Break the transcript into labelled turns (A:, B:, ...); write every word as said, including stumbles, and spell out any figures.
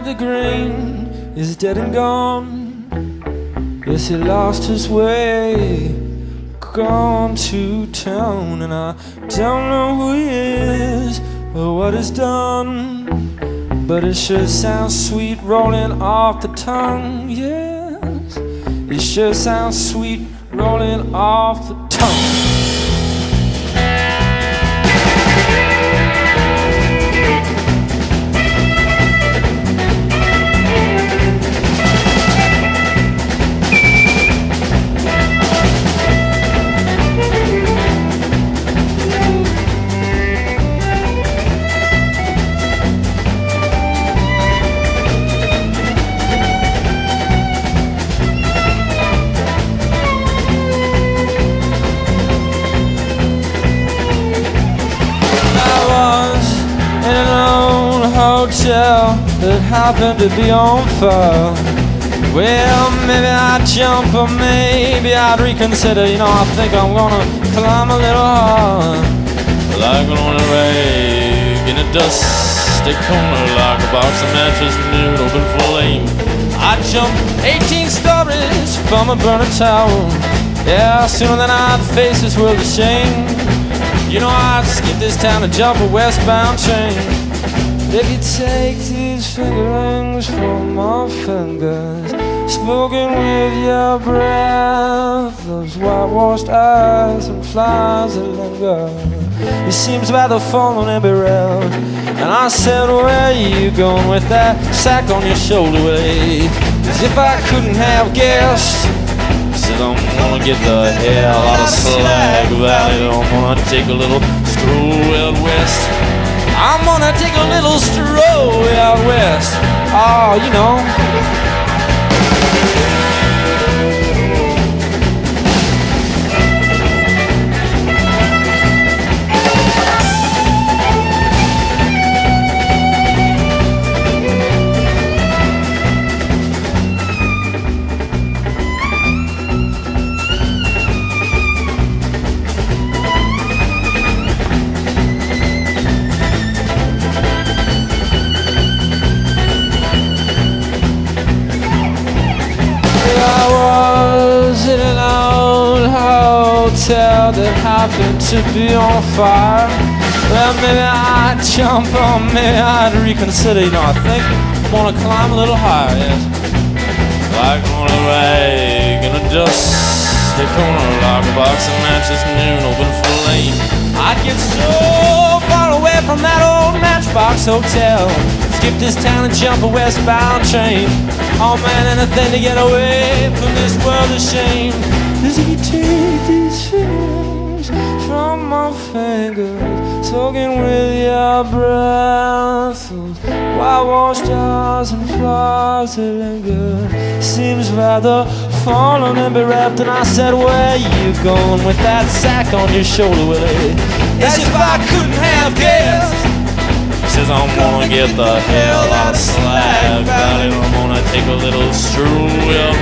A: the green is dead and gone. Yes, he lost his way, gone to town, and I don't know who he is or what he's done, but it sure sounds sweet rolling off the tongue. Yes, it sure sounds sweet rolling off the tongue. That happened to be on fire. Well, maybe I'd jump or maybe I'd reconsider. You know, I think I'm gonna climb a little higher, like Ronald Reagan in a dusty corner, like a box of matches new and open flame. I'd jump eighteen stories from a burning tower. Yeah, sooner than I'd face this world of shame. You know, I'd skip this town and jump a westbound train. If you take these fingerlings from my fingers, spoken with your breath, those whitewashed eyes and flies that linger, it seems about to fall and be real. And I said, where you going with that sack on your shoulder, Willie? As if I couldn't have guessed. Said I'm gonna get the hell out of Slag Valley. I'm gonna take a little stroll out west. I'm gonna take a little stroll out west. Oh, you know. That happened to be on fire. Well, maybe I'd jump or maybe I'd reconsider. You know, I think I'm gonna climb a little higher. Yes. Like Ronald Reagan in a dusty corner, like a box of matches new and open flame. I'd get so far away from that old Matchbox hotel, skip this town and jump a westbound train. Oh man, anything to get away from this world of shame. Cause if you take these fingers from my fingers, soaking with your breath, those whitewashed eyes and flies that linger, seems rather fallen and bereft. And I said, where you going with that sack on your shoulder, Willie? As if I couldn't have guessed. Says I'm gonna get the hell out of Slag Valley. I'm gonna take a little stroll out